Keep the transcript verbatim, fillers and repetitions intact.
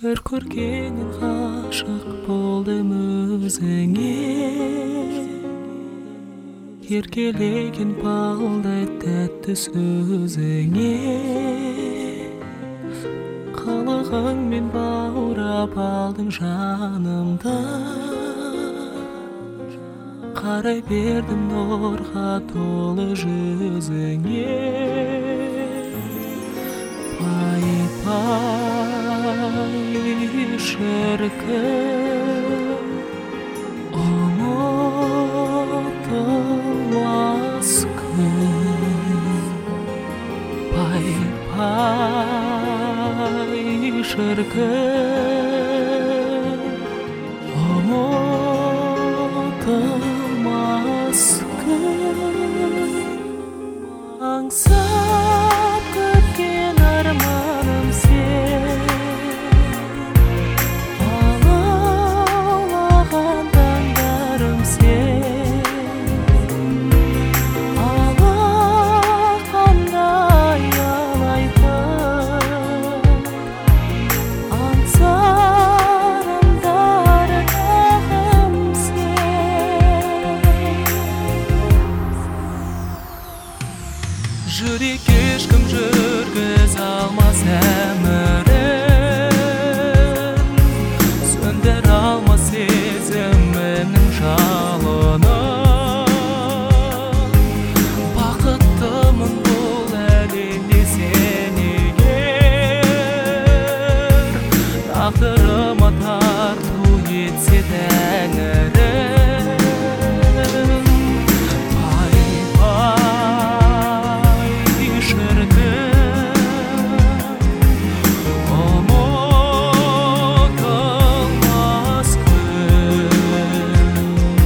Бір көргеннен ғашық болдым өзіңе, еркелеген балдай тәтті сөзіңе, қылығыңмен баурап алдың жанымды. Қарай бердім нұрға толы жүзіңе, пай-пай шіркін, ұмытылмас күн. Пай-пай шіркін, ұмытылмас күн. Аңсап күткен арманым сен, алаулаған таңдарым сен, алақандай алайтып, аңсарымдар ағым сен. Жүрек ешкім жүргіз алмас әмірін, сөндір алмас сезімінің жалынын. Бақыттымын бұл әлемде сен егер, тағдырыма тарту етсе де